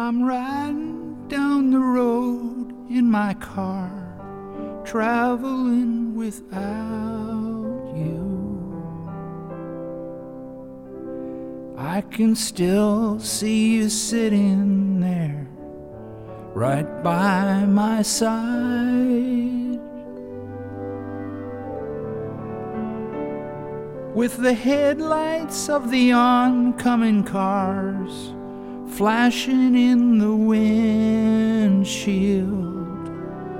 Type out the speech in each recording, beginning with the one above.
I'm riding down the road in my car, traveling without you. I can still see you sitting there, right by my side, with the headlights of the oncoming cars flashing in the windshield.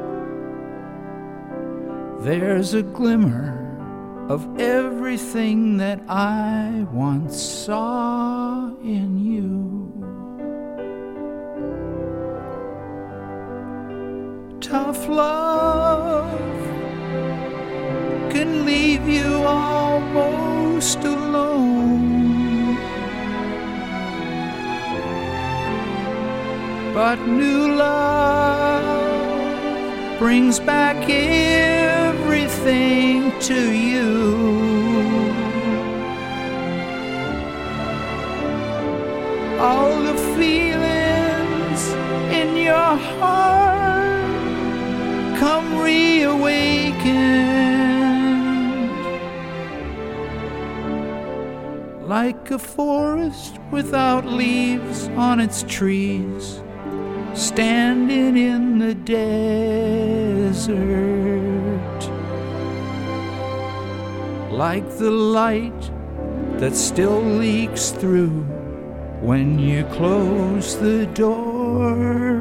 There's a glimmer of everything that I once saw in you. Tough love can leave you almost alone, but new love brings back everything to you. All the feelings in your heart come reawakened, like a forest without leaves on its trees, standing in the desert, like the light that still leaks through when you close the door,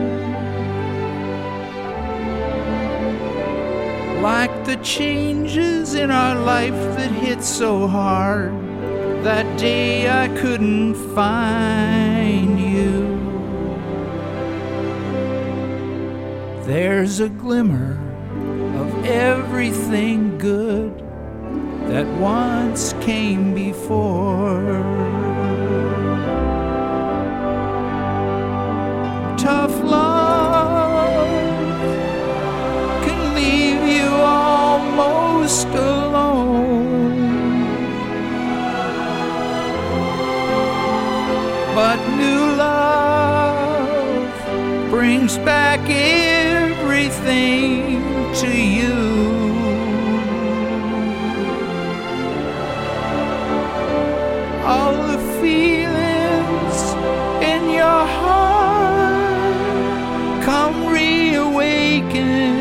like the changes in our life that hit so hard that day I couldn't find you. There's a glimmer of everything good that once came before. Tough love can leave you almost alone, but new love brings back everything to you. All the feelings in your heart come reawaken.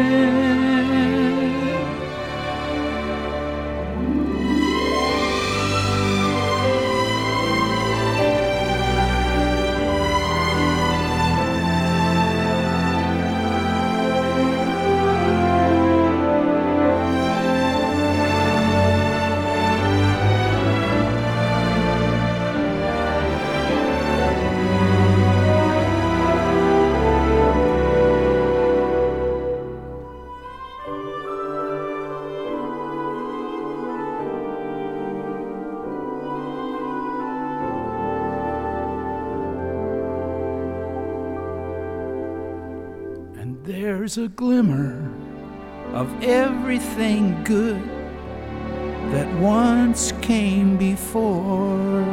There's a glimmer of everything good that once came before.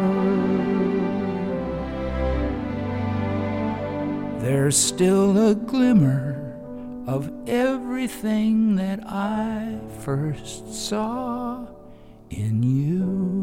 There's still a glimmer of everything that I first saw in you.